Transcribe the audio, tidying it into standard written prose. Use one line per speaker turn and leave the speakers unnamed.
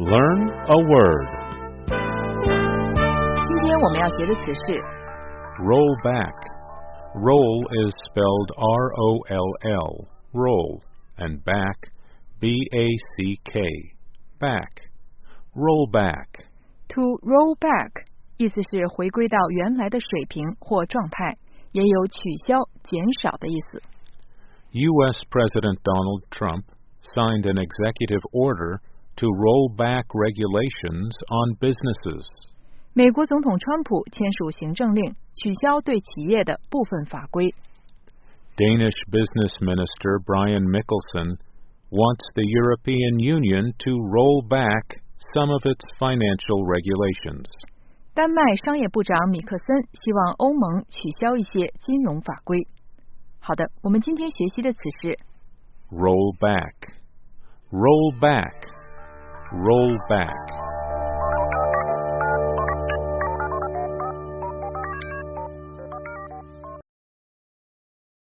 Learn a word.
今天我们要学的词是
Roll back. Roll is spelled R-O-L-L, roll, and back, B-A-C-K, back. Roll back.
To roll back 意思是回归到原来的水平或状态，也有取消、减少的意思。
U.S. President Donald Trump signed an executive order to roll back regulations on businesses.
美国总统川普签署行政令，取消对企业的部分法规。
Danish business minister Brian Mikkelsen wants the European Union to roll back some of its financial regulations.
丹麦商业部长米克森希望欧盟取消一些金融法规。好的，我们今天学习的词是
Roll back. Roll back. Roll back.